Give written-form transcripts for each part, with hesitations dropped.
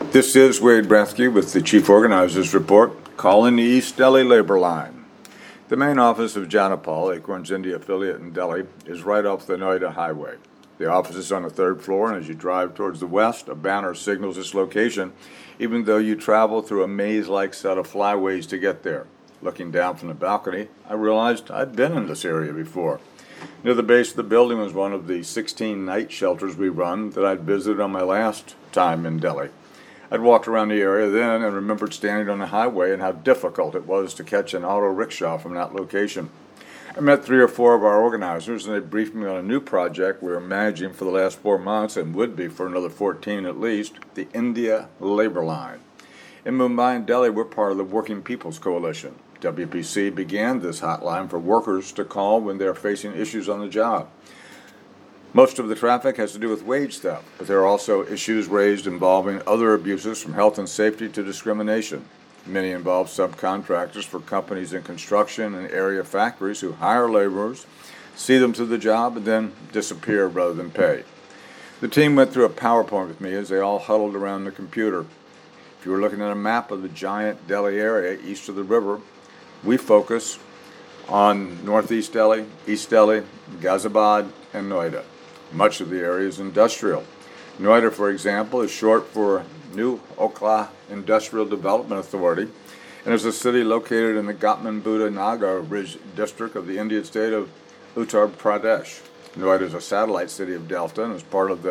This is Wade Brathke with the Chief Organizers Report, calling the East Delhi labor line. The main office of Janapal, Acorn's India affiliate in Delhi, is right off the Noida Highway. The office is on the third floor, and as you drive towards the west, a banner signals its location, even though you travel through a maze-like set of flyways to get there. Looking down from the balcony, I realized I'd been in this area before. Near the base of the building was one of the 16 night shelters we run that I'd visited on my last time in Delhi. I'd walked around the area then and remembered standing on the highway and how difficult it was to catch an auto rickshaw from that location. I met 3 or 4 of our organizers, and they briefed me on a new project we were managing for the last 4 months and would be for another 14 at least, the India Labor Line. In Mumbai and Delhi, we're part of the Working People's Coalition. WPC began this hotline for workers to call when they're facing issues on the job. Most of the traffic has to do with wage theft, but there are also issues raised involving other abuses from health and safety to discrimination. Many involve subcontractors for companies in construction and area factories who hire laborers, see them through the job, and then disappear rather than pay. The team went through a PowerPoint with me as they all huddled around the computer. If you were looking at a map of the giant Delhi area east of the river, we focus on Northeast Delhi, East Delhi, Ghaziabad, and Noida. Much of the area is industrial. Noida, for example, is short for New Okhla Industrial Development Authority and is a city located in the Gatman Buddha Nagar Ridge district of the Indian state of Uttar Pradesh. Noida is a satellite city of Delhi and is part of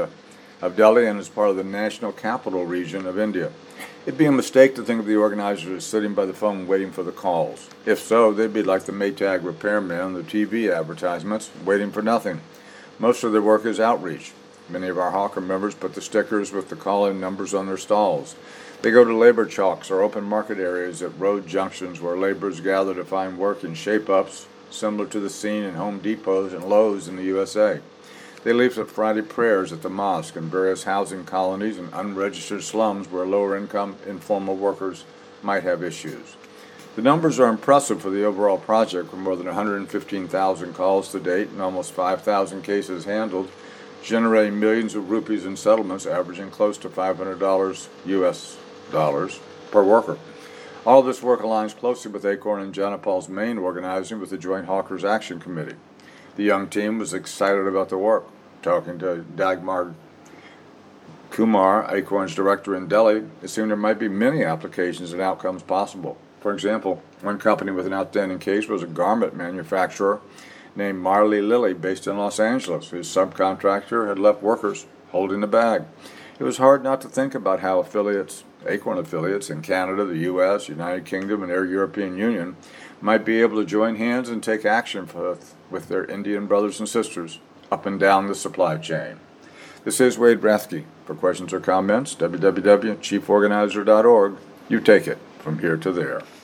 the National Capital Region of India. It'd be a mistake to think of the organizers as sitting by the phone waiting for the calls. If so, they'd be like the Maytag repairman on the TV advertisements, waiting for nothing. Most of their work is outreach. Many of our hawker members put the stickers with the call-in numbers on their stalls. They go to labor chalks or open market areas at road junctions where laborers gather to find work in shape-ups, similar to the scene in Home Depots and Lowe's in the USA. They leave at Friday prayers at the mosque and various housing colonies and unregistered slums where lower-income informal workers might have issues. The numbers are impressive for the overall project, with more than 115,000 calls to date and almost 5,000 cases handled, generating millions of rupees in settlements averaging close to $500 US dollars per worker. All of this work aligns closely with Acorn and Janapal's main organizing with the Joint Hawkers Action Committee. The young team was excited about the work. Talking to Dagmar Kumar, Acorn's director in Delhi, it seemed there might be many applications and outcomes possible. For example, one company with an outstanding case was a garment manufacturer named Marley Lilly based in Los Angeles, whose subcontractor had left workers holding the bag. It was hard not to think about how Acorn affiliates in Canada, the U.S., United Kingdom, and their European Union might be able to join hands and take action with their Indian brothers and sisters up and down the supply chain. This is Wade Brathke. For questions or comments, www.chieforganizer.org. You take it from here to there.